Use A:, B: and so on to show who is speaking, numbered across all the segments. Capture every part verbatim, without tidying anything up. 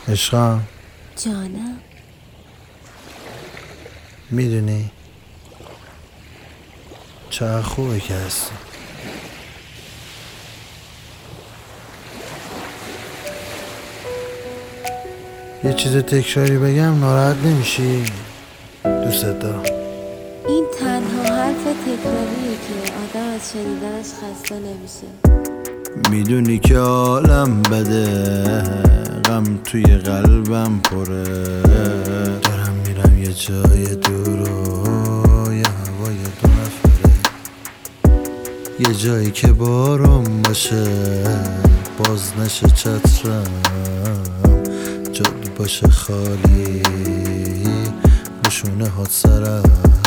A: عشقم،
B: جانم.
A: میدونی چقدر خوبه که هستی. یه چیز تکراری بگم ناراحت نمیشی؟ دوست دارم.
B: این تنها حرف تکراریه که آدم از شنیدنش خسته نمیشه.
A: میدونی که عالم بده، غم توی قلبم پره، دارم میرم یه جای دور و یه هوای دو نفره، یه جایی که بارم باشه، باز نشه چترم، جاد باشه خالی، روشونه هات سرم،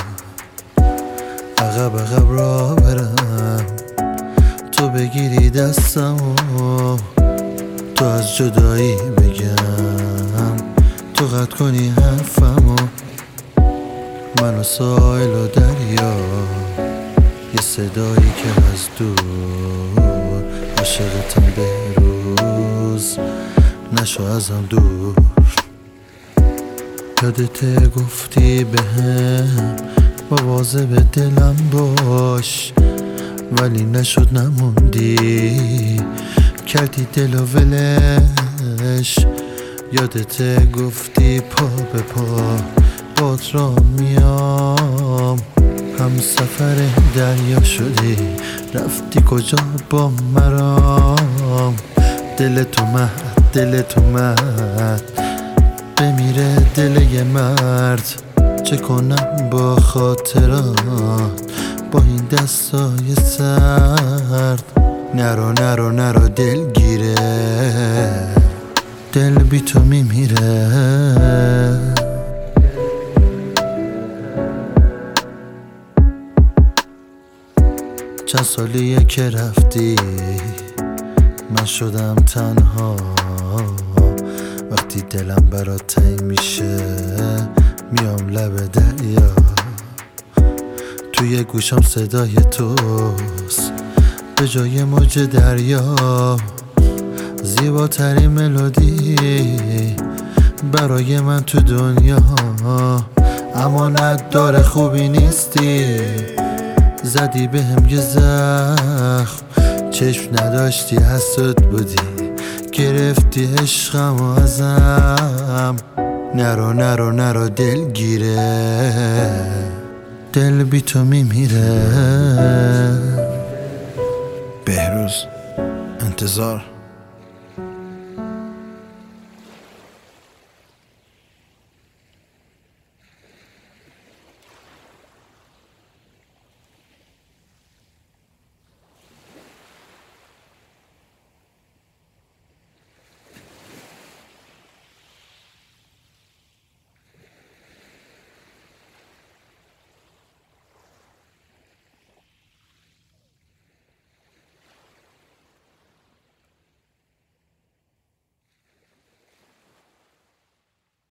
A: عقب عقب را برم، تو بگیری دستم و تو از جدایی بگم، تو قطع کنی حرفم و من و سایل و دریا، یه صدایی که از دور عاشقتم به روز نشو ازم دور. یادت گفتی بهم مواظب دلم باش، ولی نشد نموندی، کردی دل و ولش. یادت گفتی پا به پا بات را میام، هم سفر دریا شدی، رفتی کجا با مرام. دل تو مهد، دل تو مهد، بمیره دل یه مرد، چه کنم با خاطرات با این دستای سرد. نرو نرو نرو دل گیره، دل بی تو میمیره. چند سالیه که رفتی، من شدم تنها، وقتی دلم برات تنگ میشه میام لب دریا، توی گوشم صدای توست به جای موج دریا، زیباترین ملودی برای من تو دنیا، اما نداره خوبی نیستی، زدی به هم یه زخم، چشم نداشتی حسود بودی، گرفتی عشقم و ازم. نرو نرو نرو دل گیره، دل بی تو میمیره. بهروز انتظار